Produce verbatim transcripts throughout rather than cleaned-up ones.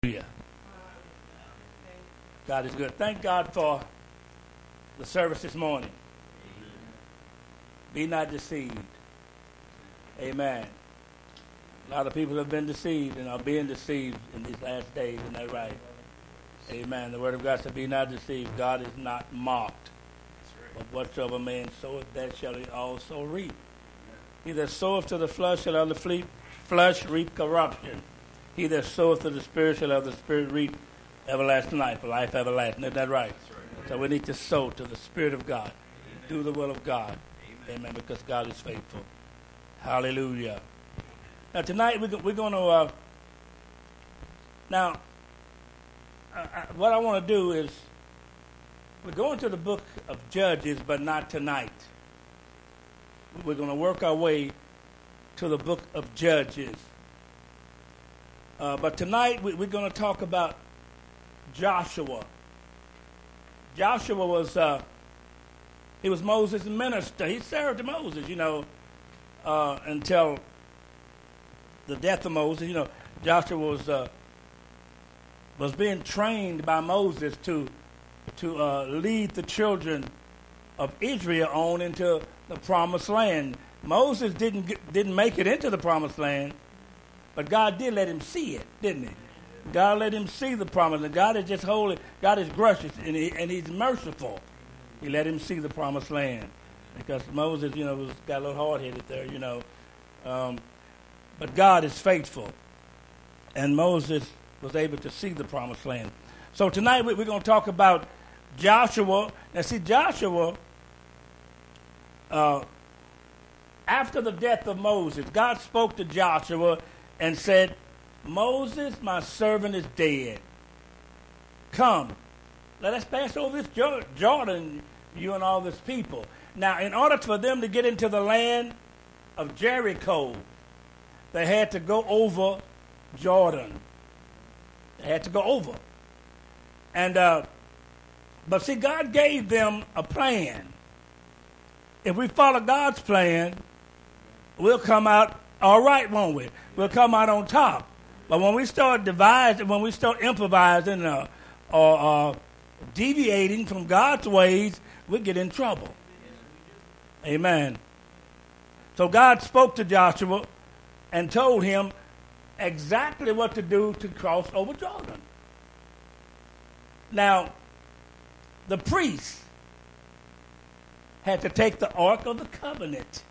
Hallelujah. God is good. Thank God for the service this morning. Be not deceived. Amen. A lot of people have been deceived and are being deceived in these last days. Isn't that right? Amen. The word of God said, be not deceived. God is not mocked. But whatsoever man soweth, that shall he also reap. He that soweth to the flesh shall of the flesh reap corruption. He that soweth to the Spirit shall of the Spirit reap everlasting life, life everlasting. Isn't that right? right? So we need to sow to the Spirit of God. Amen. Do the will of God. Amen. Amen. Because God is faithful. Hallelujah. Now tonight we're, we're going to, uh, now, uh, uh, what I want to do is, we're going to the book of Judges, but not tonight. We're going to work our way to the book of Judges. Uh, but tonight we, we're going to talk about Joshua. Joshua was uh, he was Moses' minister. He served Moses, you know, uh, until the death of Moses. You know, Joshua was uh, was being trained by Moses to to uh, lead the children of Israel on into the promised land. Moses didn't get, didn't make it into the promised land. But God did let him see it, didn't he? God let him see the promise. And God is just holy. God is gracious, and, he, and he's merciful. He let him see the promised land. Because Moses, you know, was got a little hard-headed there, you know. Um, but God is faithful. And Moses was able to see the promised land. So tonight we're going to talk about Joshua. Now, see, Joshua, uh, after the death of Moses, God spoke to Joshua and said, Moses, my servant, is dead. Come, let us pass over this Jordan, you and all this people. Now, in order for them to get into the land of Jericho, they had to go over Jordan. They had to go over. And, uh, but see, God gave them a plan. If we follow God's plan, we'll come out all right, won't we? We'll come out on top. But when we start devising, when we start improvising uh, or uh, deviating from God's ways, we get in trouble. Amen. So God spoke to Joshua and told him exactly what to do to cross over Jordan. Now, the priests had to take the Ark of the Covenant.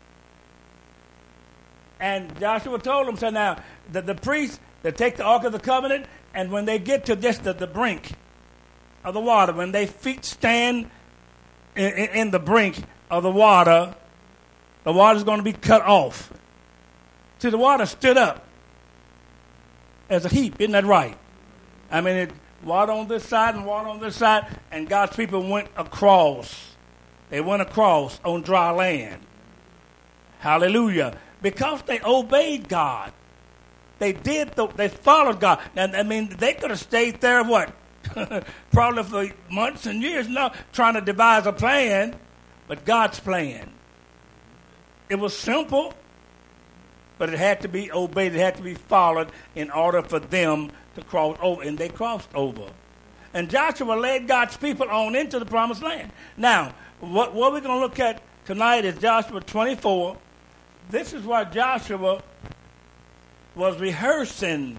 And Joshua told them, so now, the, the priests, they take the Ark of the Covenant, and when they get to just the, the brink of the water, when their feet stand in, in, in the brink of the water, the water's going to be cut off. See, the water stood up as a heap, isn't that right? I mean, it, water on this side and water on this side, and God's people went across. They went across on dry land. Hallelujah. Because they obeyed God. They did, the, they followed God. And I mean, they could have stayed there, what? Probably for months and years now, trying to devise a plan, but God's plan. It was simple, but it had to be obeyed. It had to be followed in order for them to cross over. And they crossed over. And Joshua led God's people on into the promised land. Now, what, what we're going to look at tonight is Joshua twenty-four. This is what Joshua was rehearsing.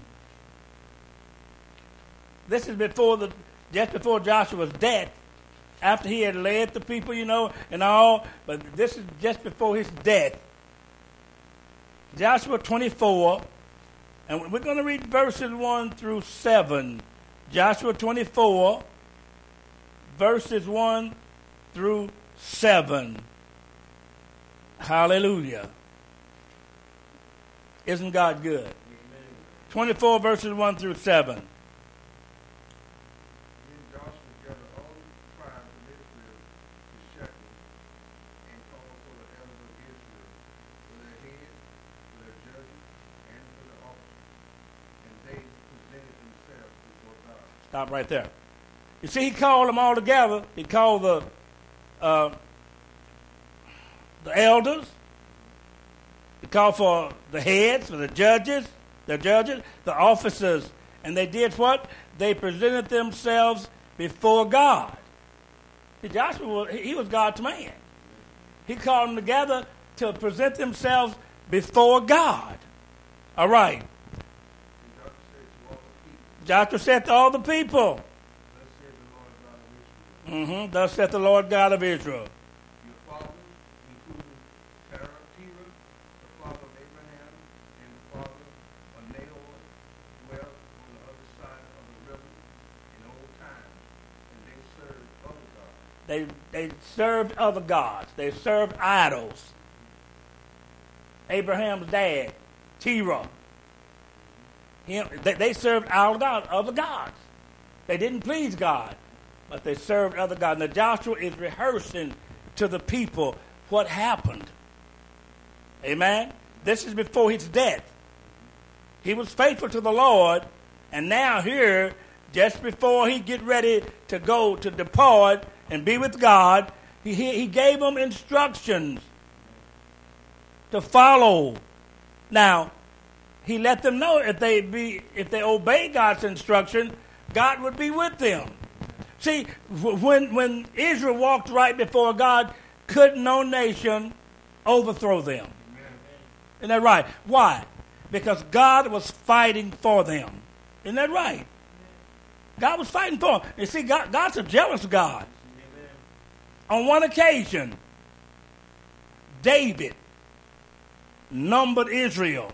This is before the, just before Joshua's death, after he had led the people, you know, and all. But this is just before his death. Joshua twenty-four, and we're going to read verses one through seven. Joshua twenty-four, verses one through seven. Hallelujah. Isn't God good? Amen. twenty-four verses one through seven. Then Joshua gathered all the tribes of Israel to Shechem and called for the elders of Israel, for their heads, for their judges, and for the officers. And they presented themselves before God. Stop right there. You see, he called them all together. He called the uh, the elders. He called for the heads, for the judges, the judges, the officers, And they did what? They presented themselves before God. See, Joshua, he was God's man. He called them together to present themselves before God. All right. Joshua said to all the people, mm-hmm, thus saith the Lord God of Israel. Your fathers, including Terah, Terah, the father of Abraham, and the father of Nahor, dwelt on the other side of the river in old times, and they served other gods. They they served other gods. They served idols. Abraham's dad, Terah. Him, they, they served other gods, other gods. They didn't please God, but they served other gods. Now Joshua is rehearsing to the people what happened. Amen? This is before his death. He was faithful to the Lord, and now here, just before he get ready to go to depart and be with God, he, he gave them instructions to follow. Now, he let them know if they be if they obey God's instruction, God would be with them. See, when when Israel walked right before God, could no nation overthrow them. Amen. Isn't that right? Why? Because God was fighting for them. Isn't that right? God was fighting for them. You see, God, God's a jealous God. Amen. On one occasion, David numbered Israel.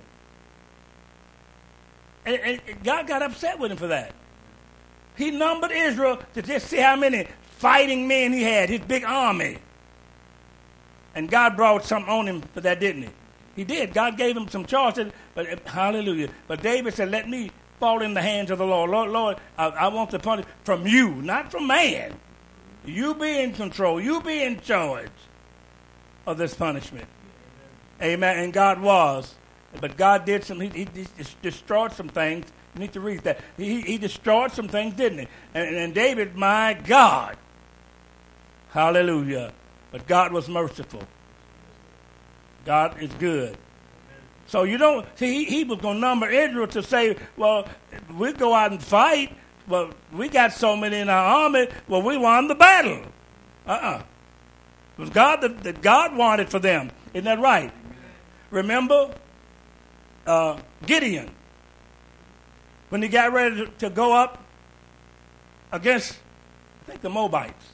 And, and God got upset with him for that. He numbered Israel to just see how many fighting men he had, his big army. And God brought something on him for that, didn't he? He did. God gave him some choices, but hallelujah. But David said, let me fall in the hands of the Lord. Lord, Lord, I, I want the punishment from you, not from man. You be in control. You be in charge of this punishment. Amen. And God was. But God did some, he, he destroyed some things. You need to read that. He, he destroyed some things, didn't he? And, and David, my God. Hallelujah. But God was merciful. God is good. So you don't, see, he, he was going to number Israel to say, well, we go out and fight. Well, we got so many in our army. Well, we won the battle. Uh-uh. It was God that, that God wanted for them. Isn't that right? Remember uh, Gideon, when he got ready to, to go up against, I think, the Moabites.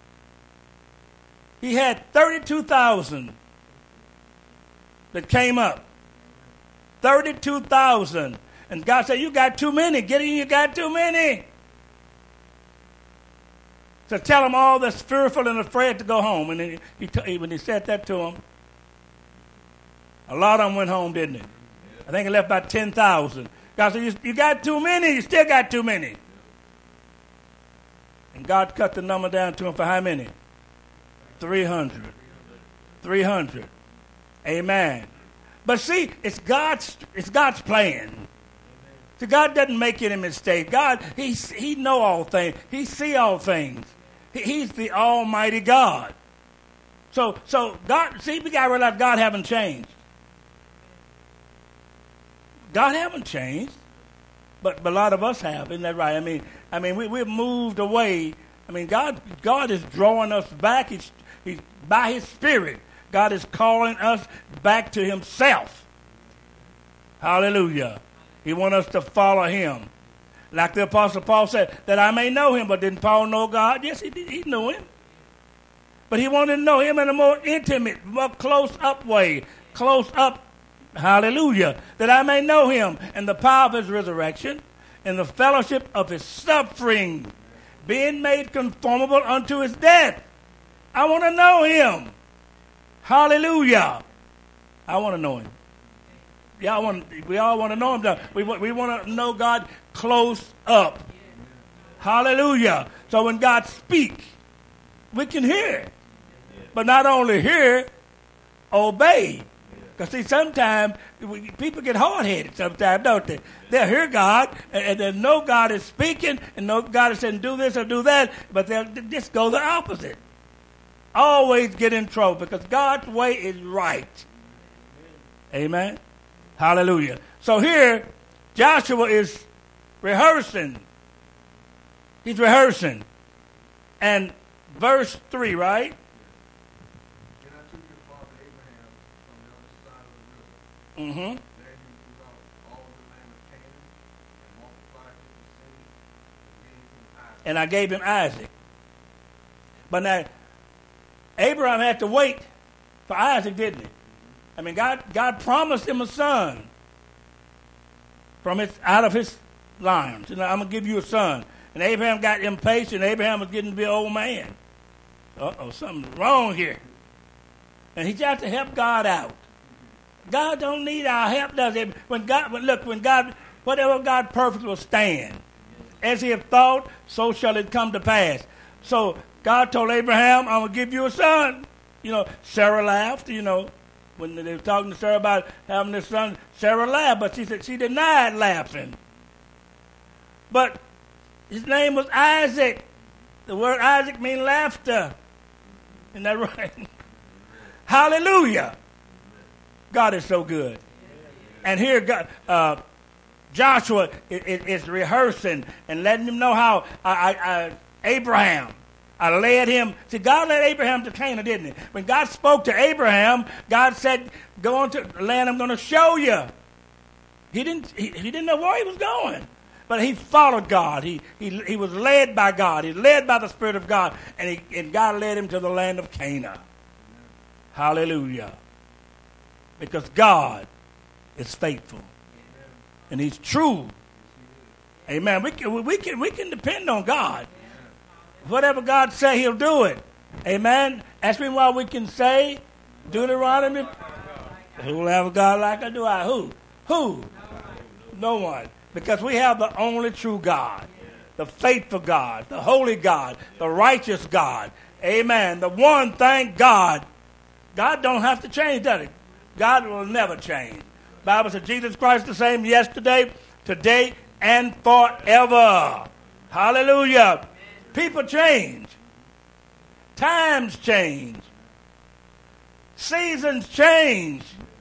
He had thirty-two thousand that came up. thirty-two thousand. And God said, you got too many. Gideon, you got too many. So tell them all that's fearful and afraid to go home. And then he, he, when he said that to them, a lot of them went home, didn't he? I think he left about ten thousand. God said, you, you got too many. You still got too many. And God cut the number down to him for how many? three hundred. three hundred. Amen. But see, it's God's, it's God's plan. See, God doesn't make any mistake. God, he, he know all things. He see all things. He, he's the almighty God. So, so God, see, we got to realize God haven't changed. God haven't changed, but, but a lot of us have, isn't that right? I mean, I mean, we we've moved away. I mean, God God is drawing us back. He's, he's by His Spirit. God is calling us back to Himself. Hallelujah. He wants us to follow Him, like the Apostle Paul said, that I may know Him. But didn't Paul know God? Yes, he did. He knew Him, but he wanted to know Him in a more intimate, more close up way, close up. Hallelujah. That I may know Him and the power of His resurrection and the fellowship of His suffering, being made conformable unto His death. I want to know Him. Hallelujah. I want to know Him. Yeah, I want, we all want to know Him. We, we want to know God close up. Hallelujah. So when God speaks, we can hear. But not only hear, obey. Because, see, sometimes people get hard-headed sometimes, don't they? They'll hear God, and, and they know God is speaking, and know God is saying do this or do that, but they'll just go the opposite. Always get in trouble because God's way is right. Amen? Hallelujah. So here, Joshua is rehearsing. He's rehearsing. And verse three, right? And I took your father Abraham from the other side of the river. Mm-hmm. Led him throughout all the land of Canaan, and multiplied his descendants, and gave him Isaac. And I gave him Isaac. But now, Abraham had to wait for Isaac, didn't he? I mean, God, God promised him a son from his, out of his line. You know, I'm going to give you a son. And Abraham got impatient. Abraham was getting to be an old man. Uh-oh, something's wrong here. And he tried to help God out. God don't need our help, does he? When God, when, look, when God, whatever God perfect will stand. As he had thought, so shall it come to pass. So God told Abraham, I'm going to give you a son. You know, Sarah laughed, you know. When they were talking to Sarah about having this son, Sarah laughed, but she said she denied laughing. But his name was Isaac. The word Isaac means laughter. Isn't that right? Hallelujah. God is so good. And here God, uh, Joshua is, is, is rehearsing and letting him know how I, I, I, Abraham, I led him. See, God led Abraham to Canaan, didn't he? When God spoke to Abraham, God said, go on to the land I'm going to show you. He didn't, he, he didn't know where he was going. But he followed God. He, he, he was led by God. He led by the Spirit of God. And, he, and God led him to the land of Canaan. Hallelujah. Because God is faithful. And he's true. Amen. We can, we can, we can depend on God. Whatever God say, he'll do it. Amen. Ask me why we can say, Deuteronomy, who will have a God like I do? I. Who? Who? No one. Because we have the only true God, the faithful God, the holy God, the righteous God. Amen. The one, thank God. God don't have to change, does he? God will never change. The Bible says Jesus Christ the same yesterday, today, and forever. Hallelujah. People change. Times change. Seasons change.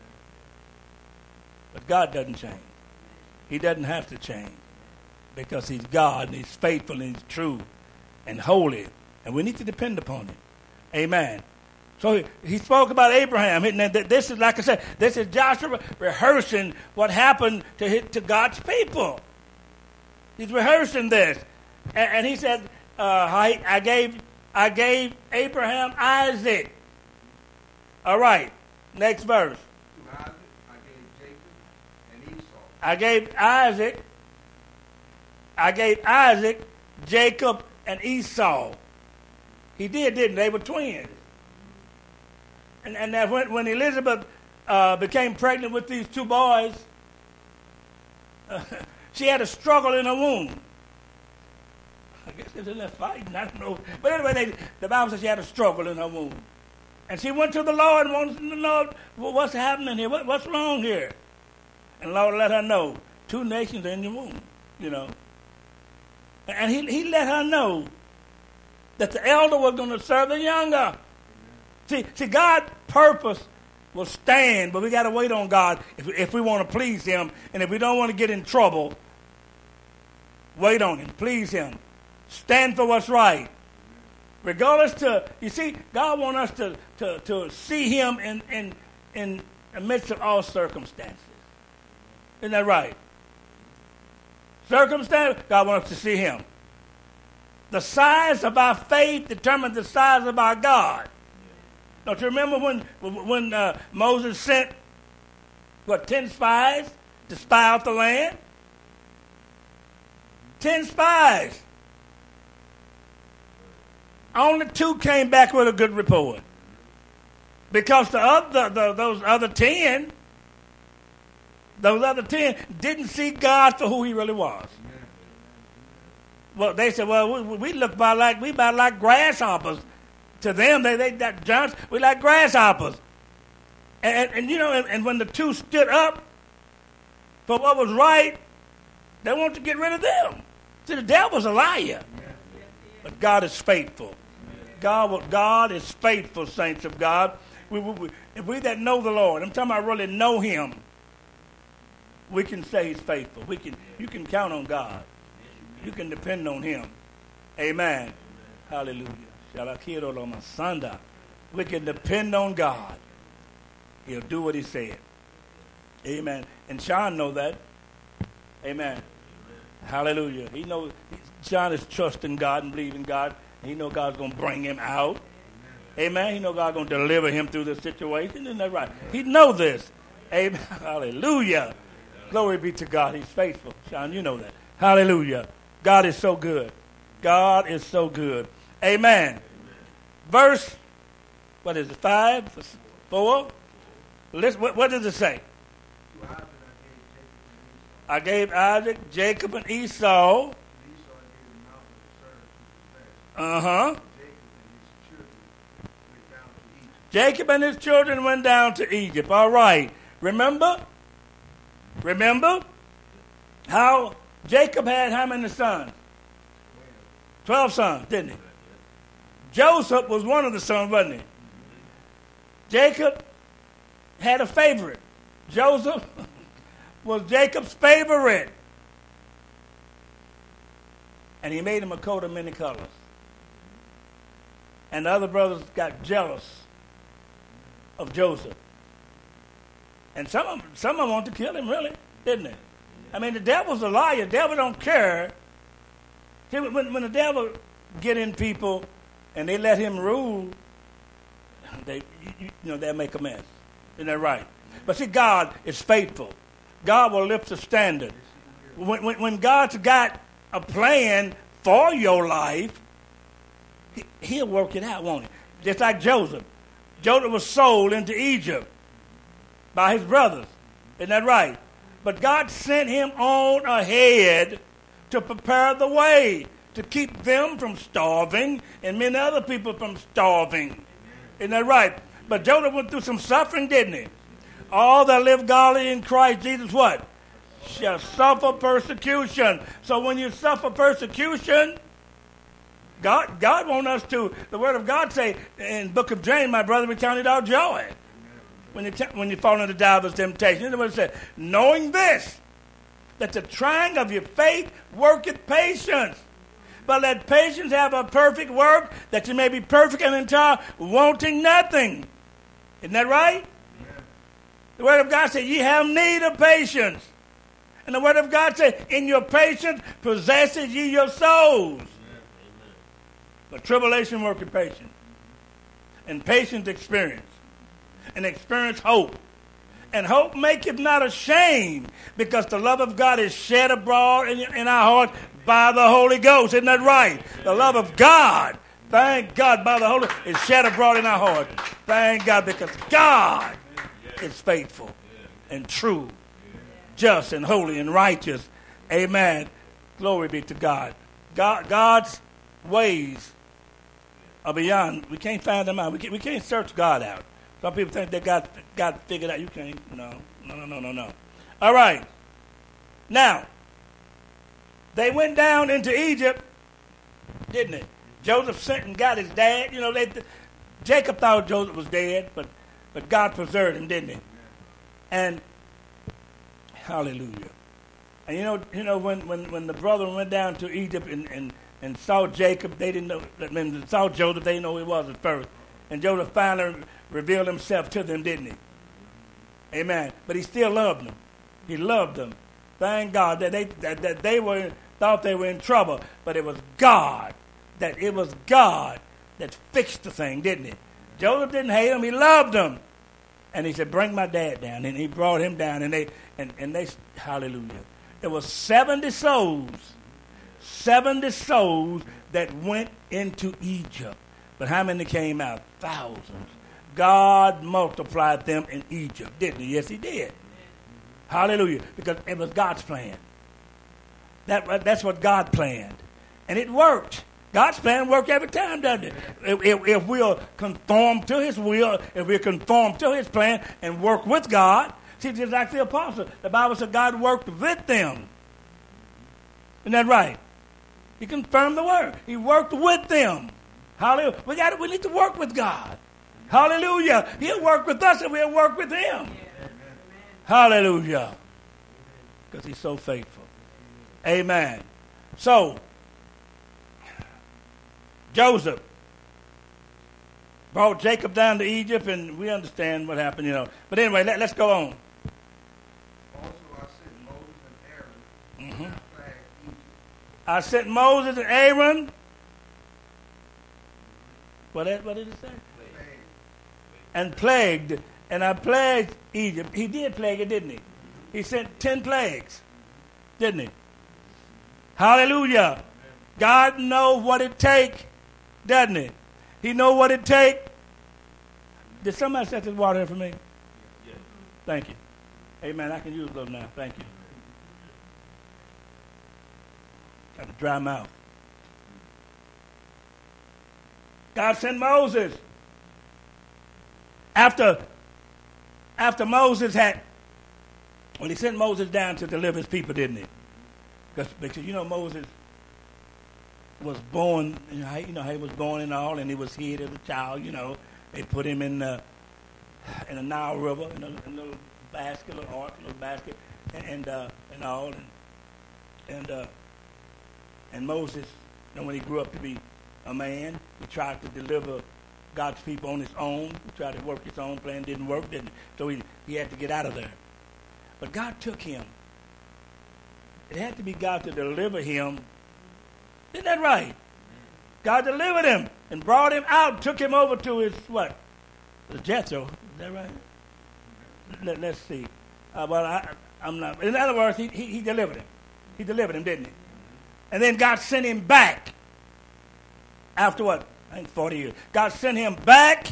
But God doesn't change. He doesn't have to change because he's God and he's faithful and he's true and holy. And we need to depend upon him. Amen. So he, he spoke about Abraham. And this is, like I said, this is Joshua rehearsing what happened to, his, to God's people. He's rehearsing this. And, and he said, uh, I, I gave I gave Abraham Isaac. All right, next verse. To Isaac I gave Jacob and Esau. I gave Isaac, I gave Isaac, Jacob, and Esau. He did, didn't they? They were twins. And, and that when, when Elizabeth uh, became pregnant with these two boys, uh, she had a struggle in her womb. I guess they was in there fighting, I don't know. But anyway, they, the Bible says she had a struggle in her womb. And she went to the Lord and wanted to know, Lord, what's happening here? What, what's wrong here? And the Lord let her know, two nations are in your womb, you know. And he, he let her know that the elder was going to serve the younger. See, see, God's purpose will stand, but we got to wait on God if, if we want to please him. And if we don't want to get in trouble, wait on him, please him. Stand for what's right. Regardless to, you see, God wants us to, to, to see him in, in, in the midst of all circumstances. Isn't that right? Circumstance, God wants us to see him. The size of our faith determines the size of our God. Don't you remember when when uh, Moses sent, what, ten spies to spy out the land? Ten spies. Only two came back with a good report. Because the other, the, those other ten, those other ten didn't see God for who he really was. Well, they said, well, we, we look about like, we about like grasshoppers. To them, they, they that giants, we like grasshoppers. And, and, and you know, and, and when the two stood up for what was right, they wanted to get rid of them. See, the devil's a liar. But God is faithful. God, God is faithful, saints of God. We, we, we, if we that know the Lord, I'm talking about really know him, we can say he's faithful. We can, you can count on God. You can depend on him. Amen. Hallelujah. Shalakirolomasanda. We can depend on God. He'll do what he said. Amen. And Sean know that. Amen. Hallelujah. He knows. Sean is trusting God and believing God. He know God's going to bring him out. Amen. He know God's going to deliver him through the situation. Isn't that right? He know this. Amen. Hallelujah. Glory be to God. He's faithful. Sean, you know that. Hallelujah. God is so good. God is so good. Amen. Verse, what is it, five, four? Listen, what, what does it say? I gave Isaac, Jacob, and Esau. Uh-huh. Jacob and his children went down to Egypt. All right. Remember? Remember how Jacob had how many sons? Twelve sons, didn't he? Joseph was one of the sons, wasn't he? Jacob had a favorite. Joseph was Jacob's favorite. And he made him a coat of many colors. And the other brothers got jealous of Joseph. And some of them, some of them wanted to kill him, really, didn't they? I mean, the devil's a liar. The devil don't care. See, when, when the devil get in people and they let him rule, they, you, you know, they'll make a mess. Isn't that right? But see, God is faithful. God will lift the standard. When, when, when God's got a plan for your life, he, he'll work it out, won't he? Just like Joseph. Joseph was sold into Egypt by his brothers. Isn't that right? But God sent him on ahead to prepare the way, to keep them from starving and many other people from starving. Isn't that right? But Joseph went through some suffering, didn't he? All that live godly in Christ Jesus, what? Shall suffer persecution. So when you suffer persecution, God God wants us to, the word of God say in the book of James, my brother, we count it our joy. When you, t- when you fall into divers temptation. That's what it said. Knowing this, that the trying of your faith worketh patience. But let patience have a perfect work, that you may be perfect and entire, wanting nothing. Isn't that right? Yeah. The word of God says, ye have need of patience. And the word of God says, in your patience possesses ye your souls. Yeah. But tribulation worketh patience. And patience experience. And experience hope. And hope maketh not ashamed, because the love of God is shed abroad in, in our hearts by the Holy Ghost. Isn't that right? The love of God, thank God, by the Holy Ghost is shed abroad in our hearts. Thank God, because God is faithful and true, just and holy and righteous. Amen. Glory be to God. God God's ways are beyond. We can't find them out. We can't, we can't search God out. Some people think they got got figured out. You can't. No, no, no, no, no, no. All right. Now, they went down into Egypt, didn't they? Joseph sent and got his dad. You know, they, Jacob thought Joseph was dead, but but God preserved him, didn't he? And hallelujah. And you know, you know, when when, when the brother went down to Egypt and, and, and saw Jacob, they didn't know. I mean, saw Joseph, they didn't know who he was at first. And Joseph finally revealed himself to them, didn't he? Amen. But he still loved them. He loved them. Thank God that they that, that they were thought they were in trouble, but it was God. That it was God that fixed the thing, didn't it? Joseph didn't hate him; he loved him. And he said, "Bring my dad down." And he brought him down, and they and, and they hallelujah. There was seventy souls, seventy souls that went into Egypt. But how many came out? Thousands. God multiplied them in Egypt, didn't he? Yes, he did. Hallelujah. Because it was God's plan. That, that's what God planned. And it worked. God's plan works every time, doesn't it? If, if, if we'll conform to his will, if we'll conform to his plan and work with God. See, just like the apostle, the Bible said God worked with them. Isn't that right? He confirmed the word. He worked with them. Hallelujah. We got. We need to work with God. Hallelujah. He'll work with us and we'll work with him. Yeah. Hallelujah. Because he's so faithful. Amen. So, Joseph brought Jacob down to Egypt, and we understand what happened, you know. But anyway, let, let's go on. Also, I sent Moses and Aaron Mm-hmm. and I plagued Egypt. I sent Moses and Aaron. What, that, what did it say? Plagued. And plagued. And I plagued Egypt. He did plague it, didn't he? He sent ten plagues, didn't he? Hallelujah. God knows what it takes, doesn't he? He knows what it takes. Did somebody set this water in for me? Yes. Thank you. Amen. I can use those now. Thank you. Got a dry mouth. God sent Moses. After, after Moses had, when he sent Moses down to deliver his people, didn't he? Because, because you know, Moses was born, you know, you know, he was born and all, and he was hid as a child, you know. They put him in the, in the Nile River, in a, in a little basket, a little ark, a little basket, and, and, uh, and all. And, and, uh, and Moses, you know, when he grew up to be a man, he tried to deliver God's people on his own. He tried to work his own plan, didn't work, didn't. So he, he had to get out of there. But God took him. It had to be God to deliver him. Isn't that right? God delivered him and brought him out, took him over to his, what? The Jethro. Is that right? Let, let's see. Uh, well, I, I'm not. In other words, he, he, he delivered him. He delivered him, didn't he? And then God sent him back. After what? I think forty years. God sent him back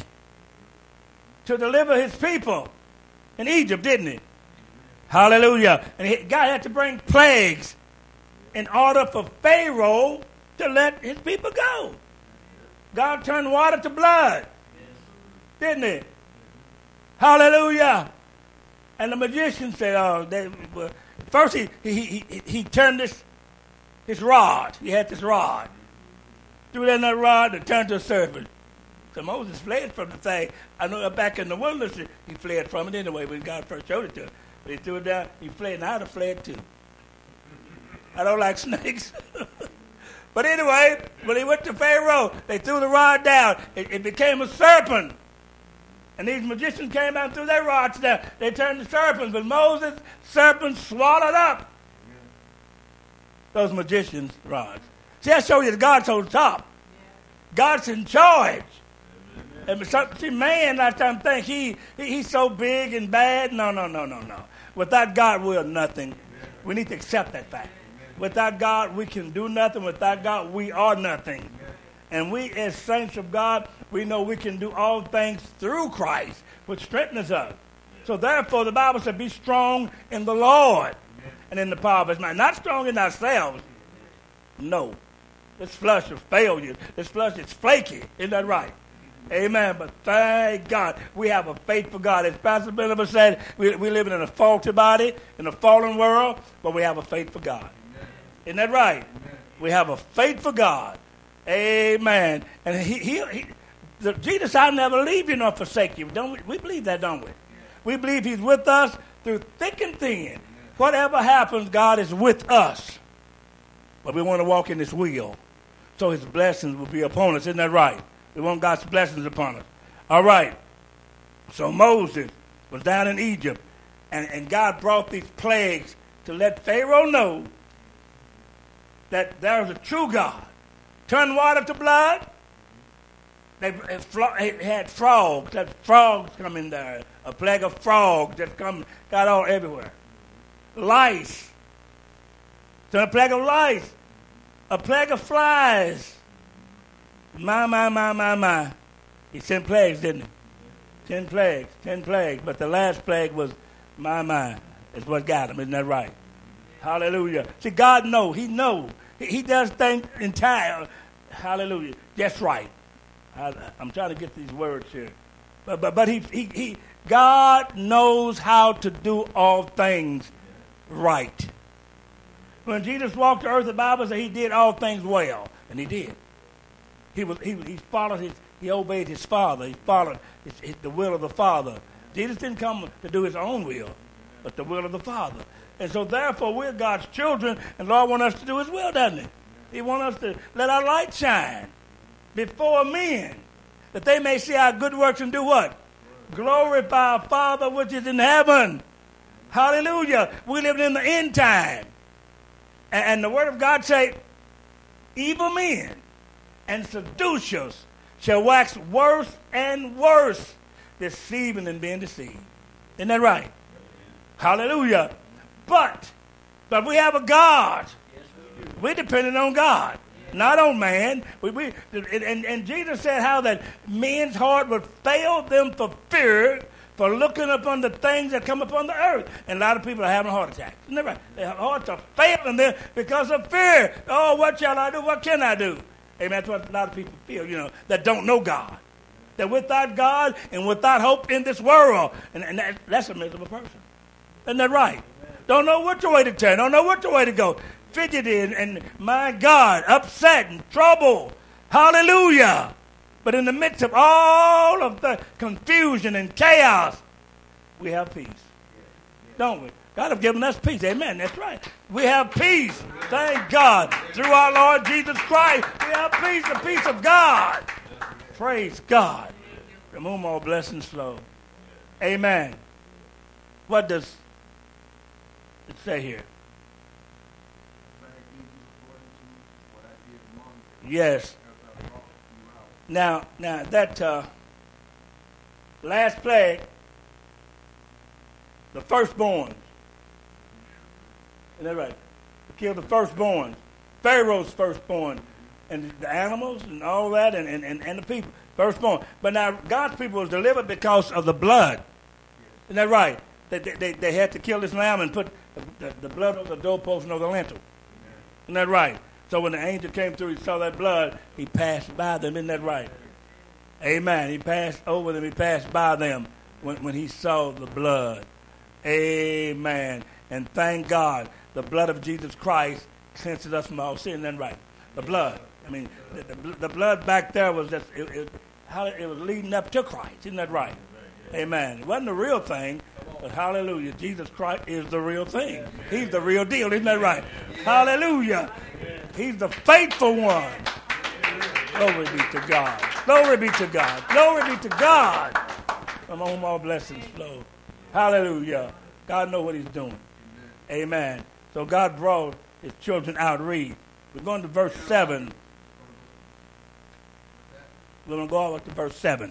to deliver his people in Egypt, didn't he? Hallelujah. And he, God had to bring plagues in order for Pharaoh to let his people go. God turned water to blood, didn't he? Hallelujah. And the magician said, oh, they, well, first he, he, he, he turned this, his rod. He had this rod. Threw that in that rod and turned to a serpent. So Moses fled from the thing. I know back in the wilderness he fled from it anyway when God first showed it to him. But he threw it down, he fled, and I'd have fled too. I don't like snakes. But anyway, when he went to Pharaoh, they threw the rod down. It, it became a serpent. And these magicians came out and threw their rods down. They turned to serpents. But Moses' serpent swallowed up those magicians' rods. See, I show you that God's on top. God's in charge. And so, see, man, last time think he, he he's so big and bad. No, no, no, no, no. Without God, we are nothing. We need to accept that fact. Without God, we can do nothing. Without God, we are nothing. And we, as saints of God, we know we can do all things through Christ, which strengthens us. So therefore, the Bible said, be strong in the Lord and in the power of his might. Not strong in ourselves. No. This flesh is failure. This flesh is flaky. Isn't that right? Amen. But thank God we have a faith for God. As Pastor Benjamin said, we, we live in a faulty body, in a fallen world, but we have a faith for God. Amen. Isn't that right? Amen. We have a faith for God. Amen. And he, he, he the, Jesus, I'll never leave you nor forsake you. Don't we? We believe that, don't we? Yeah. We believe he's with us through thick and thin. Yeah. Whatever happens, God is with us. But we want to walk in his will, so his blessings will be upon us. Isn't that right? We want God's blessings upon us. All right. So Moses was down in Egypt, and, and God brought these plagues to let Pharaoh know that there is a true God. Turned water to blood. They had frogs. That frogs come in there. A plague of frogs that come, got all everywhere. Lice. So a plague of lice. A plague of flies. My, my, my, my, my. He sent plagues, didn't he? Ten plagues, ten plagues. But the last plague was my, my. Is what got him. Isn't that right? Hallelujah. See, God knows. He knows. He, he does things entire. Hallelujah. That's right. I, I'm trying to get these words here. But but but he, he he God knows how to do all things right. When Jesus walked the earth, the Bible says he did all things well. And he did. He was he he followed his he obeyed his Father. He followed his, his, the will of the Father. Jesus didn't come to do his own will, but the will of the Father. And so therefore we're God's children, and the Lord wants us to do his will, doesn't he? He wants us to let our light shine before men, that they may see our good works and do what? Glorify our Father which is in heaven. Hallelujah. We live in the end time. And, and the word of God say, evil men and seducers shall wax worse and worse, deceiving and being deceived. Isn't that right? Hallelujah. But, but we have a God. We're dependent on God, not on man. We, we, and, and Jesus said how that men's heart would fail them for fear, for looking upon the things that come upon the earth. And a lot of people are having heart attacks. Isn't that right? Their hearts are failing them because of fear. Oh, what shall I do? What can I do? Amen. That's what a lot of people feel, you know, that don't know God. That without God and without hope in this world, and, and that, that's a miserable person. Isn't that right? Don't know which way to turn. Don't know which way to go. Fidgety and, and, my God, upset and trouble. Hallelujah. But in the midst of all of the confusion and chaos, we have peace. Don't we? God has given us peace. Amen. That's right. We have peace. Thank God. Through our Lord Jesus Christ, we have peace, the peace of God. Praise God. From whom all blessings flow. Amen. What does it say here? Yes. Now, now that uh, last plague, the firstborn. Isn't that right? Killed the firstborn, Pharaoh's firstborn, and the animals and all that, and, and, and, and the people, firstborn. But now God's people was delivered because of the blood. Isn't that right? They, they, they had to kill this lamb and put the, the, the blood on the doorpost and on the lintel. Isn't that right? So when the angel came through, he saw that blood, he passed by them. Isn't that right? Amen. He passed over them. He passed by them when, when he saw the blood. Amen. And thank God, the blood of Jesus Christ cleanses us from all sin. Isn't that right? The blood. I mean, the, the, the blood back there was just, it, it, how it was leading up to Christ. Isn't that right? Amen. It wasn't the real thing, but hallelujah, Jesus Christ is the real thing. He's the real deal. Isn't that right? Hallelujah. He's the faithful one. Glory be to God. Glory be to God. Glory be to God. From whom all blessings flow. Hallelujah. God knows what he's doing. Amen. So God brought his children out. Read. We're going to verse seven. We're going to go all up to verse seven.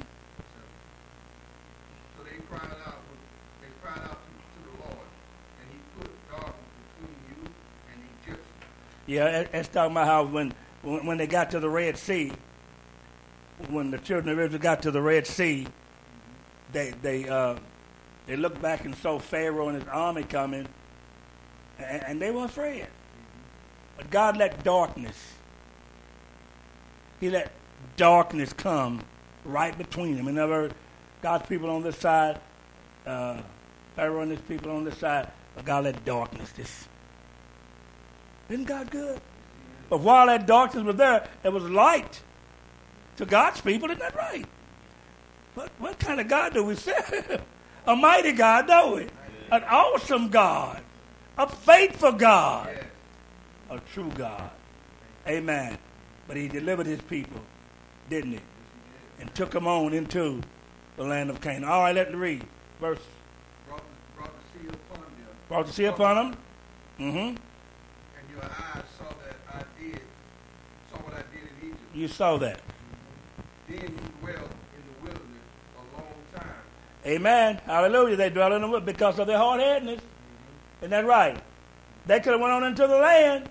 So they cried out, they cried out to, to the Lord, and he put darkness between you and the Egyptians. Yeah, that's talking about how when, when when they got to the Red Sea, when the children of Israel got to the Red Sea, they they uh, they looked back and saw Pharaoh and his army coming, and, and they were afraid. But God let darkness, he let darkness come right between them. In other words, God's people on this side, uh, Pharaoh and his people on this side, but God let darkness just. Isn't God good? But while that darkness was there, there was light to God's people. Isn't that right? What, what kind of God do we serve? A mighty God, don't we? An awesome God. A faithful God. A true God. Amen. But he delivered his people, didn't he? And took them on into the land of Canaan. All right, let's read. Verse. Brought the, brought the sea upon them. Brought the sea upon them. Mm-hmm. And your eyes saw that I did, saw what I did in Egypt. You saw that. Then you dwelt in the wilderness a long time. Amen. Hallelujah. They dwell in the wilderness because of their hard-headedness. Mm-hmm. Isn't that right? They could have went on into the land.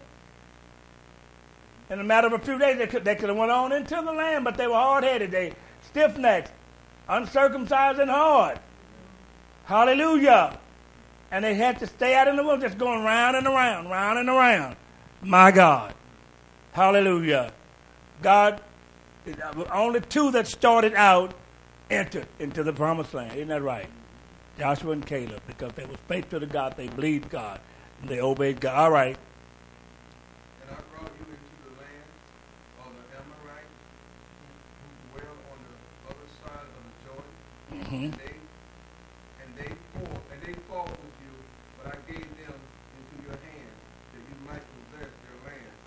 In a matter of a few days, they could, they could have went on into the land, but they were hard-headed. They stiff-necked, uncircumcised, and hard. Hallelujah. And they had to stay out in the wilderness, just going round and around, round and around. My God. Hallelujah. God, only two that started out entered into the promised land. Isn't that right? Joshua and Caleb, because they were faithful to God. They believed God. And they obeyed God. All right. And I brought you into the land of the Amorites, who dwell on the other side of the Jordan. Mm-hmm. And they and they fought and they fought with you, but I gave them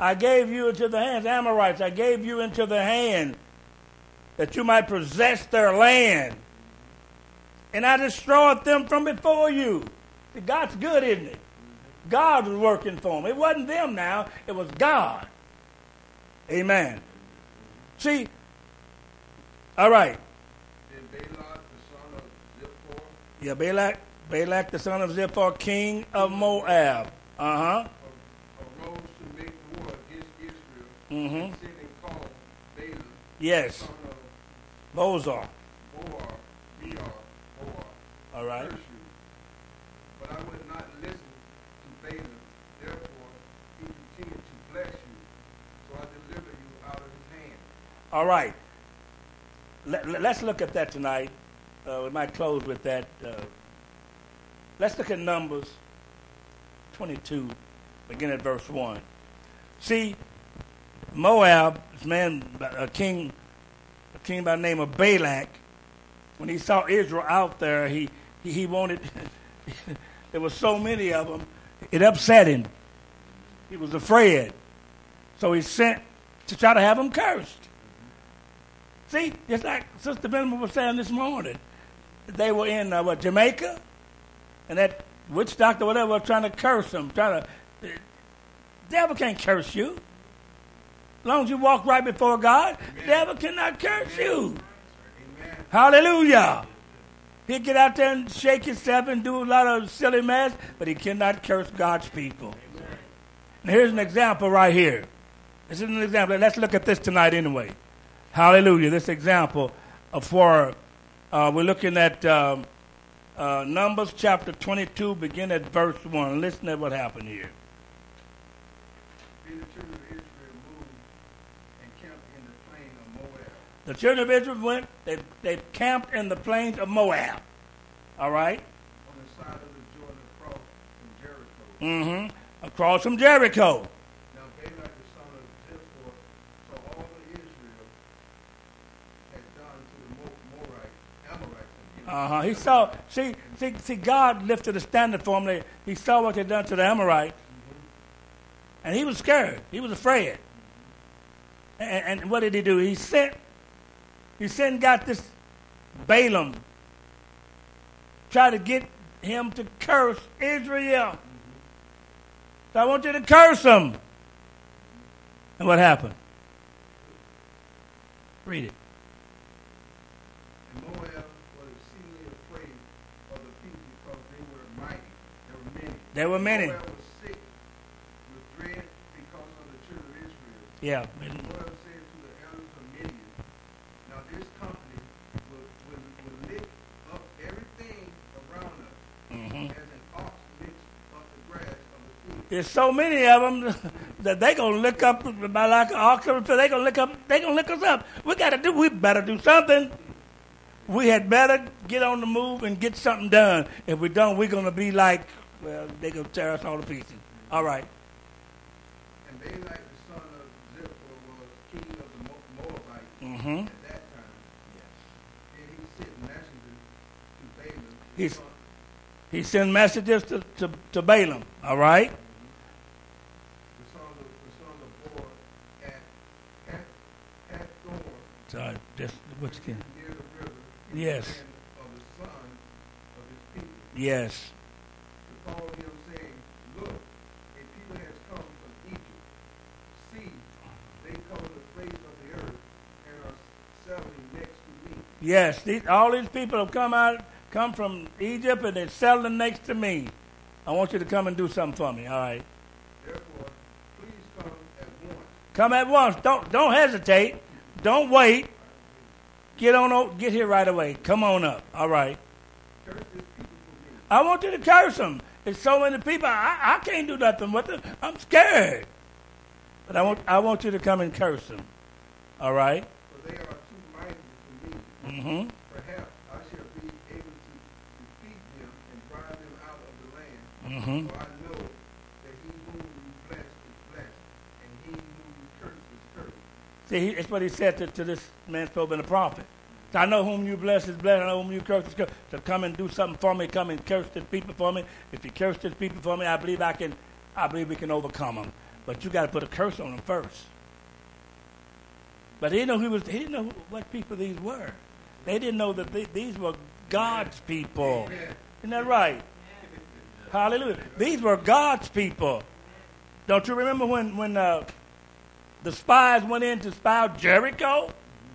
I gave you into the hands, Amorites, I gave you into the hand that you might possess their land. And I destroyed them from before you. See, God's good, isn't it? God was working for them. It wasn't them now. It was God. Amen. See, all right. Then Balak, the son of Zippor, Yeah, Balak, Balak, the son of Zippor, king of Moab. Uh-huh. arose to make war against Israel, Mm-hmm. and sent and called Balaam, Yes. son of Bozar. Boar, B R, Boar, All right. curse you. But I would not listen to Balaam, therefore he continued to bless you, so I deliver you out of his hand. All right. Let, let- let's look at that tonight. Uh, we might close with that. Uh, let's look at Numbers twenty-two, begin at verse one. See, Moab, this man, a king, a king by the name of Balak, when he saw Israel out there, he he, he wanted. There were so many of them, it upset him. He was afraid, so he sent to try to have them cursed. See, just like Sister Benjamin was saying this morning, they were in uh, what, Jamaica, and that witch doctor, whatever, was trying to curse them, trying to. The devil can't curse you. As long as you walk right before God, the devil cannot curse you. Amen. Hallelujah. He'll get out there and shake himself and do a lot of silly mess, but he cannot curse God's people. And here's an example right here. This is an example. Let's look at this tonight anyway. Hallelujah. This example of where uh, we're looking at um, uh, Numbers chapter twenty-two, begin at verse one. Listen to what happened here. Then the children of Israel moved and camped in the plain of Moab. The children of Israel went, they, they camped in the plains of Moab. All right? On the side of the Jordan across from Jericho. Mm-hmm. Across from Jericho. Now Balak the son of Zippor saw all that Israel had done to the Mo- Morite, Amorites. and Uh-huh. He saw, see, see, see, God lifted a standard for him. They- He saw what they'd done to the Amorites. And he was scared. He was afraid. And, and what did he do? He sent, he sent and got this Balaam, try to get him to curse Israel. So I want you to curse him. And what happened? Read it. And Moab was exceedingly afraid of the people because they were mighty. There were many. There were many. Moab was sick with dread because of the children of Israel. Yeah. And Moab said to the elders of Midian, now this company will, will, will lick up everything around us, Mhm. as an ox licks up the grass of the field. There's so many of them that they gonna lick up by like an ox. They gonna lick up. They gonna lick us up. We gotta do. We better do something. We had better get on the move and get something done. If we don't, we're gonna be like, well, they gonna tear us all to pieces. All right. And Balak the son of Zippor was king of the Mo- Moabites Mm-hmm. at that time. Then he sent messengers to Balaam, the He's- son, He sent messages to, to, to Balaam. All right. the son of the son of Bor at Hath Hathor, Sorry, just what you can. near the river, in Yes. the land of the son of his people, Yes. to call him, saying, look, a people has come from Egypt. See, they cover the face of the earth and are settling next to me. Yes. These, all these people have come out, come from Egypt, and they're settling next to me. I want you to come and do something for me. All right. Therefore, please come at once. Come at once. Don't don't hesitate. Don't wait. Get on. o- Get here right away. Come on up. All right. Curse this people for me. I want you to curse them. There's so many people. I, I can't do nothing with them. I'm scared. But I want I want you to come and curse them. All right. For they are too mighty for me. Mm-hmm. Perhaps I shall be able to defeat them and drive them out of the land. Mm-hmm. For I know that he whom you bless is blessed, and he whom you curse is cursed. See, he, it's what he said to, to this man supposed to be a prophet. So I know whom you bless is blessed. I know whom you curse is cursed. So come and do something for me. Come and curse this people for me. If you curse this people for me, I believe I can. I believe we can overcome them. But you got to put a curse on them first. But he didn't know who was. He didn't know what people these were. They didn't know that they, these were God's people. Isn't that right? Hallelujah. These were God's people. Don't you remember when when uh, the spies went in to spy out Jericho,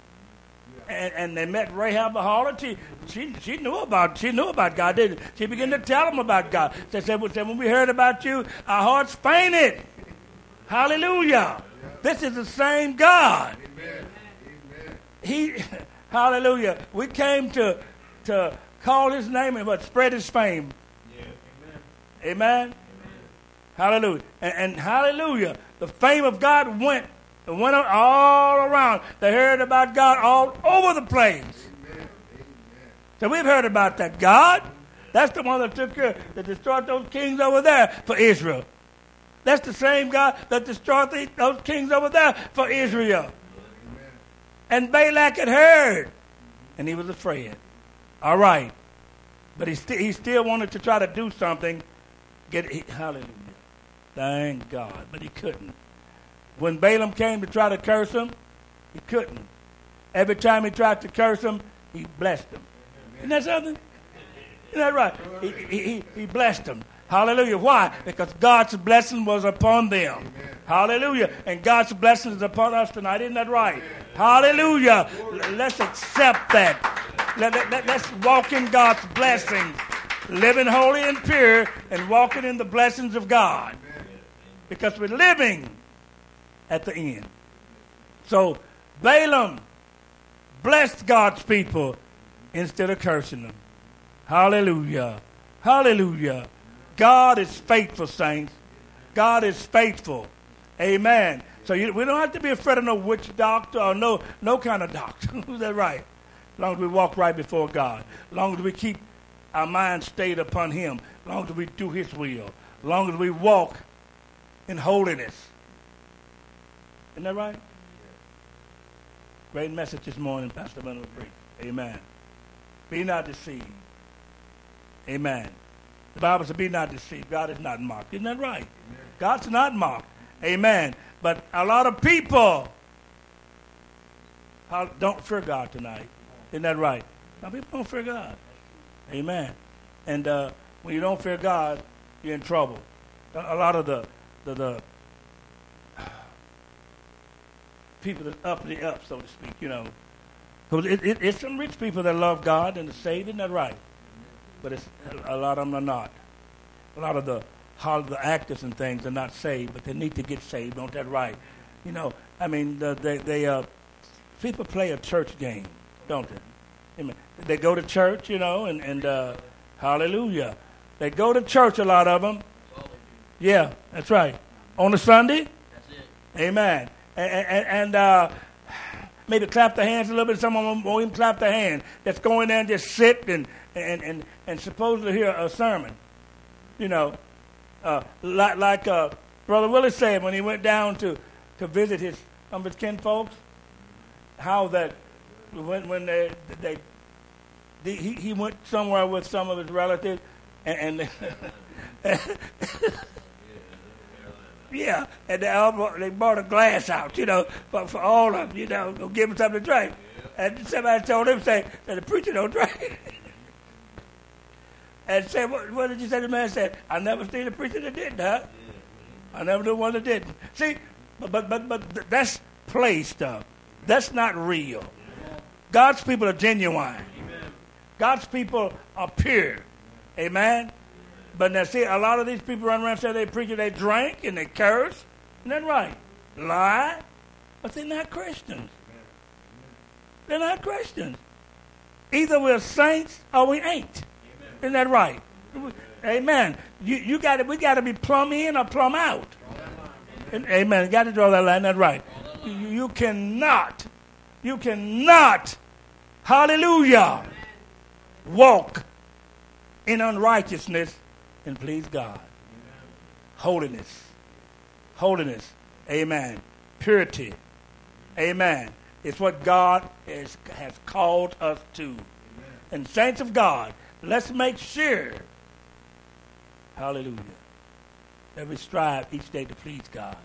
and, and they met Rahab the harlot? She, she she knew about she knew about God. Didn't she? She began to tell them about God. They said, when we heard about you, our hearts fainted. Hallelujah. This is the same God. Amen. Amen. He, hallelujah. We came to to call his name and what spread his fame. Yeah. Amen. Amen. Hallelujah. And, and hallelujah. The fame of God went and went all around. They heard about God all over the place. Amen. Amen. So we've heard about that God. That's the one that took care, that destroyed those kings over there for Israel. That's the same God that destroyed the, those kings over there for Israel. Amen. And Balak had heard, and he was afraid. All right. But he, st- he still wanted to try to do something. Get he, hallelujah. Thank God. But he couldn't. When Balaam came to try to curse him, he couldn't. Every time he tried to curse him, he blessed him. Isn't that something? Isn't that right? He, he, he, he blessed him. Hallelujah. Why? Because God's blessing was upon them. Amen. Hallelujah. And God's blessing is upon us tonight. Isn't that right? Amen. Hallelujah. L- let's accept that. Let, let, let, let's walk in God's blessings. Living holy and pure and walking in the blessings of God. Amen. Because we're living at the end. So Balaam blessed God's people instead of cursing them. Hallelujah. Hallelujah. God is faithful, saints. God is faithful. Amen. So you, we don't have to be afraid of no witch doctor or no no kind of doctor. Is that right? As long as we walk right before God. As long as we keep our mind stayed upon him. As long as we do his will. As long as we walk in holiness. Isn't that right? Great message this morning, Pastor Leonard preached. Amen. Be not deceived. Amen. The Bible says, be not deceived. God is not mocked. Isn't that right? Amen. God's not mocked. Amen. But a lot of people don't fear God tonight. Isn't that right? Now, people don't fear God. Amen. And uh, when you don't fear God, you're in trouble. A, a lot of the, the, the people that up the up, so to speak, you know. Because it, it, it's some rich people that love God and are saved. Isn't that right? But it's, a lot of them are not. A lot of the the actors and things are not saved, but they need to get saved. Don't that right? You know, I mean, the, they they uh, people play a church game, don't they? Amen. They go to church, you know, and and uh, hallelujah, they go to church. A lot of them. Yeah, that's right. On a Sunday. That's it. Amen. And and, and uh, maybe clap their hands a little bit. Someone won't even clap their hand. Just go in there and just sit and and and, and supposedly hear a sermon. You know, uh, like like uh, Brother Willie said when he went down to, to visit his some of his kinfolks, how that when when they they, they he he went somewhere with some of his relatives and. and Yeah, and they, all, they brought a glass out, you know, for, for all of them, you know, to give them something to drink. And somebody told him, say, that the preacher don't drink. And said, what, what did you say? The man said, I never seen a preacher that didn't, huh? I never knew one that didn't. See, but but but, but that's play stuff. That's not real. God's people are genuine. God's people are pure. Amen? But now, see, a lot of these people run around and say they preach, they drink and they curse. Isn't that right? Lie. But they're not Christians. They're not Christians. Either we're saints or we ain't. Isn't that right? Amen. You you got we got to be plumb in or plumb out. And, amen. You got to draw that line. That's right. You, you cannot, you cannot, hallelujah, walk in unrighteousness and please God. Holiness. Holiness. Amen. Purity. Amen. It's what God is, has called us to. Amen. And saints of God, let's make sure, hallelujah, that we strive each day to please God.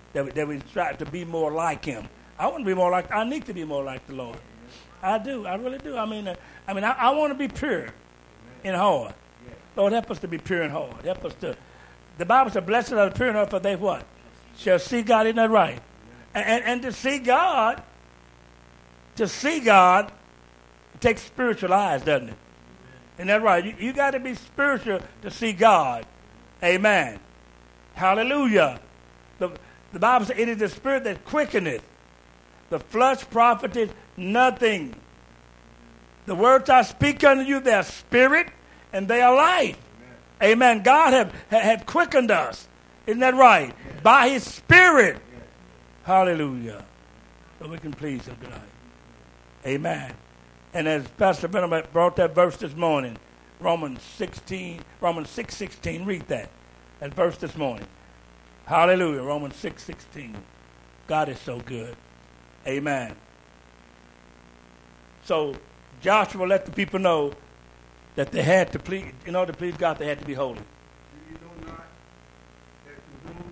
that we, that we strive to be more like him. I want to be more like, I need to be more like the Lord. I do. I really do. I mean, uh, I mean, I, I want to be pure in heart. Lord, help us to be pure in heart. Help us to. The Bible says, blessed are the pure in heart, for they what? Shall see God. Isn't that right? And, and, and to see God, to see God, it takes spiritual eyes, doesn't it? Isn't that right? You, you got to be spiritual to see God. Amen. Hallelujah. The, the Bible says, it is the spirit that quickeneth. The flesh profiteth nothing. The words I speak unto you, they are spirit and they are life. Amen. Amen. God have, have quickened us. Isn't that right? Yes. By his spirit. Yes. Hallelujah. So we can please him tonight. Amen. And as Pastor Venom brought that verse this morning, Romans sixteen, Romans six sixteen, read that. That verse this morning. Hallelujah. Romans six sixteen. God is so good. Amen. So Joshua let the people know that they had to please, in order to please God, they had to be holy. Do you know not that to whom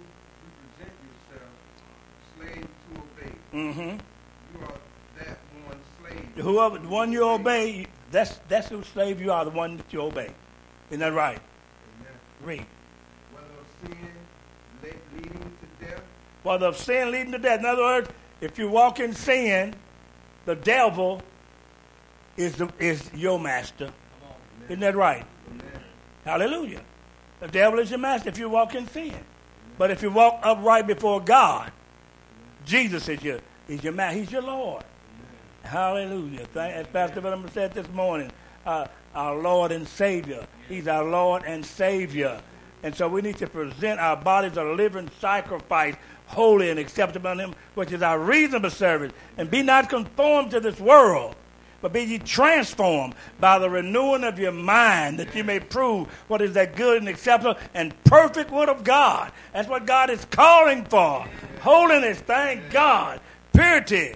you present yourself slave to obey, Mm-hmm. you are that one slave? Whoever, the one you obey, that's that's whose slave you are, the one that you obey. Isn't that right? Amen. Read. Whether of sin le- leading to death, Whether of sin leading to death. In other words, if you walk in sin, the devil is the, is your master. Isn't that right? Amen. Hallelujah. The devil is your master if you walk in sin. But if you walk upright before God, Jesus is your is your master. He's your Lord. Hallelujah. Thank, as Pastor William said this morning, uh, our Lord and Savior. He's our Lord and Savior. And so we need to present our bodies a living sacrifice, holy and acceptable unto him, which is our reasonable service. And be not conformed to this world, but be ye transformed by the renewing of your mind, that you may prove what is that good and acceptable and perfect will of God. That's what God is calling for. Holiness, thank God. Purity.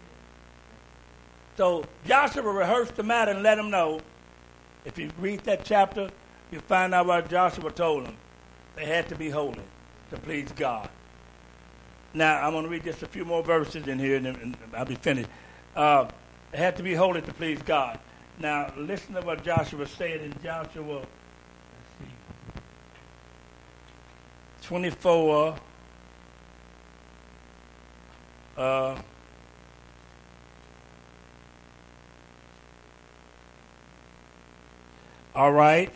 So Joshua rehearsed the matter and let him know. If you read that chapter, you find out what Joshua told them. They had to be holy to please God. Now, I'm going to read just a few more verses in here, and, and I'll be finished. Uh, they had to be holy to please God. Now, listen to what Joshua said in Joshua, let's see, twenty-four. Uh, all right.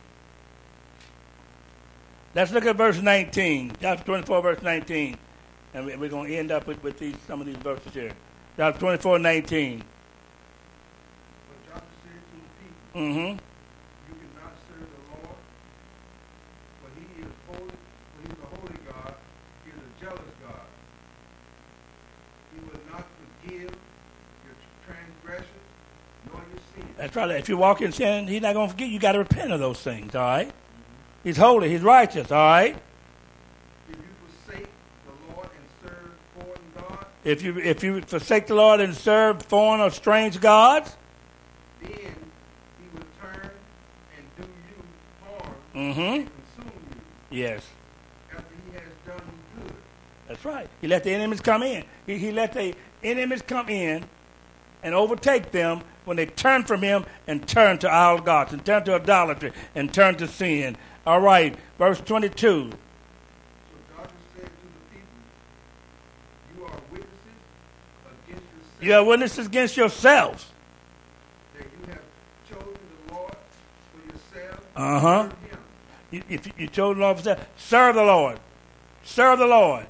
Let's look at verse nineteen. Joshua twenty-four, verse nineteen. And we're going to end up with, with these, some of these verses here. Joshua twenty-four, nineteen. but Joshua said to the people, Mm-hmm. you cannot serve the Lord, for he is holy, for he is a holy God, he is a jealous God. He will not forgive your transgressions nor your sins. That's right. If you walk in sin, he's not going to forget. You got to repent of those things, all right? He's holy. He's righteous, all right? If you forsake the Lord and serve foreign gods, If you if you forsake the Lord and serve foreign or strange gods, then he will turn and do you harm mm-hmm. and consume you Yes, after he has done you good. that's right. He let the enemies come in. He, he let the enemies come in and overtake them when they turn from him and turn to our gods and turn to idolatry and turn to sin. All right, verse twenty-two. So Joshua said to the people, you are witnesses against yourselves You are witnesses against yourselves. that you have chosen the Lord for yourselves Uh-huh. to serve him. You, if you, you chose the Lord, for self, serve the Lord. Serve the Lord.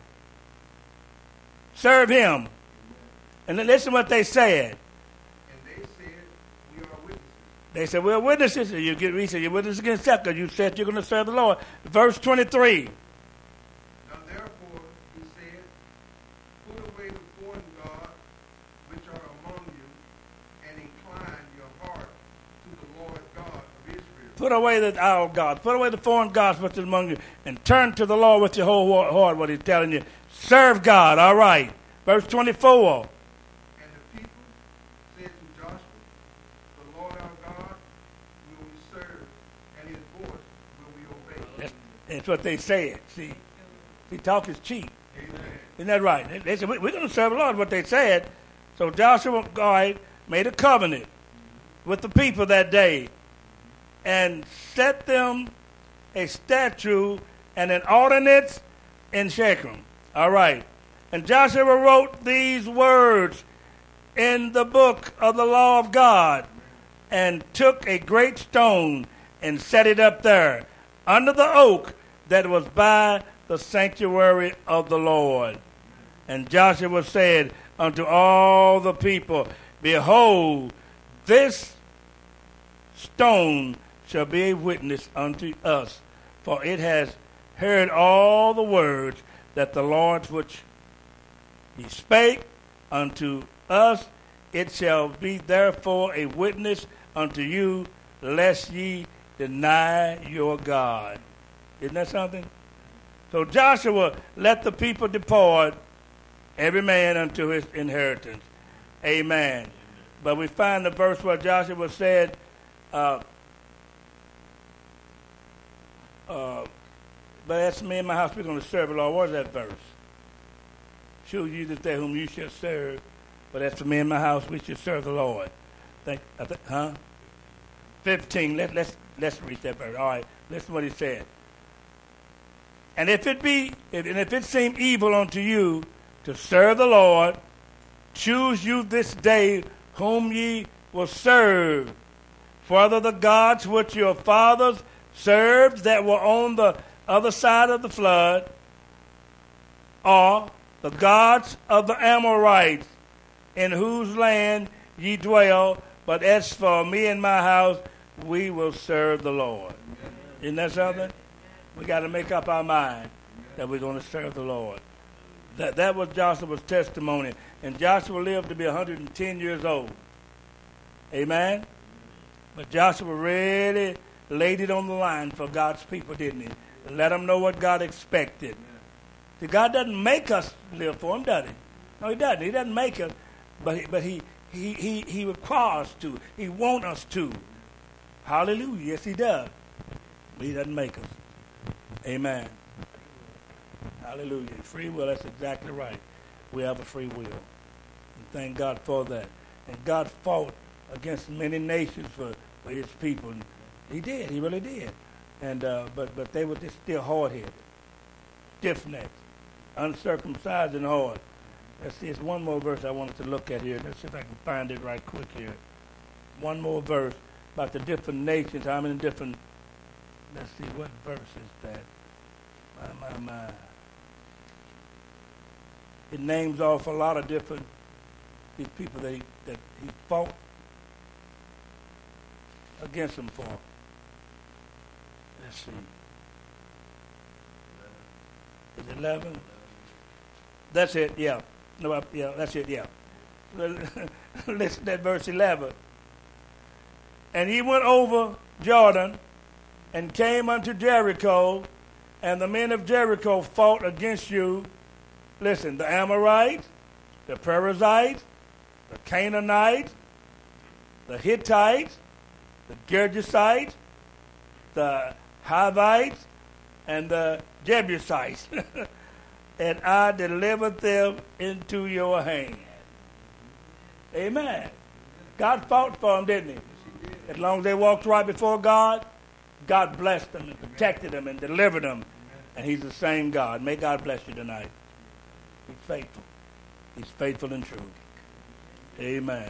Serve him. And then listen to what they said. And they said, we are witnesses. They said, we're witnesses. And you get, we said, you're witnesses against that because you said you're going to serve the Lord. Verse twenty-three. Now therefore, he said, put away the foreign gods which are among you, and incline your heart to the Lord God of Israel. Put away the our God. Put away the foreign gods which is among you. And turn to the Lord with your whole heart, what he's telling you. Serve God. All right. Verse twenty-four. And the people said to Joshua, the Lord our God will we serve, and his voice will we obey. That's, that's what they said. See, see, talk is cheap. Isn't that right? They, they said, we're going to serve the Lord, what they said. So Joshua, God, made a covenant with the people that day and set them a statute and an ordinance in Shechem. All right. And Joshua wrote these words in the book of the law of God and took a great stone and set it up there under the oak that was by the sanctuary of the Lord. And Joshua said unto all the people, behold, this stone shall be a witness unto us, for it has heard all the words that the Lord which he spake unto us. It shall be therefore a witness unto you, lest ye deny your God. Isn't that something? So Joshua let the people depart, every man unto his inheritance. Amen. But we find the verse where Joshua said, uh, uh, but as me and my house, we're going to serve the Lord. What is that verse? Choose you this day whom you shall serve. But as for me and my house, we shall serve the Lord. Think, I think, huh? fifteen. Let, let's, let's read that verse. All right. Listen to what he said. And if it be, if, and if it seem evil unto you to serve the Lord, choose you this day whom ye will serve. Whether the gods which your fathers served that were on the other side of the flood, or the gods of the Amorites, in whose land ye dwell. But as for me and my house, we will serve the Lord. Isn't that something? We got to make up our mind that we're going to serve the Lord. That that was Joshua's testimony. And Joshua lived to be one hundred ten years old. Amen? But Joshua really laid it on the line for God's people, didn't he? Let them know what God expected. See, God doesn't make us live for him, does he? No, he doesn't. He doesn't make us, but he, but he, he, he, he requires us to. He wants us to. Hallelujah. Yes, he does. But he doesn't make us. Amen. Hallelujah. Free will, that's exactly right. We have a free will. And thank God for that. And God fought against many nations for, for his people. And he did. He really did. And uh, but but they were just still hard-headed, stiff-necked, uncircumcised and hard. Let's see. It's one more verse I wanted to look at here. Let's see if I can find it right quick here. One more verse about the different nations. How many different... Let's see, what verse is that? My, my, my. It names off a lot of different these people that he, that he fought against them for. Let's see. Is it eleven? That's it, yeah. No, yeah, that's it, yeah. Listen to verse eleven. And he went over Jordan and came unto Jericho, and the men of Jericho fought against you. Listen, the Amorites, the Perizzites, the Canaanites, the Hittites, the Girgasites, the Hivites, and the Jebusites. And I delivered them into your hand. Amen. God fought for them, didn't he? As long as they walked right before God, God blessed them and protected them and delivered them. And he's the same God. May God bless you tonight. He's faithful. He's faithful and true. Amen.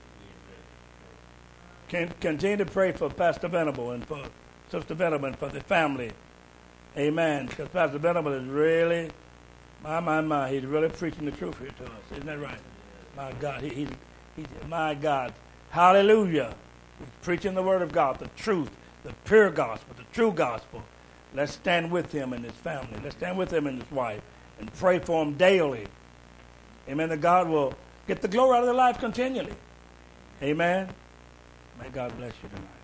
Can continue to pray for Pastor Venable and for Sister Venable and for the family. Amen. Because Pastor Venable is really, my, my, my, he's really preaching the truth here to us. Isn't that right? My God. He, he, he, my God. Hallelujah. He's preaching the word of God, the truth, the pure gospel, the true gospel. Let's stand with him and his family. Let's stand with him and his wife and pray for him daily. Amen. That God will get the glory out of their life continually. Amen. May God bless you tonight.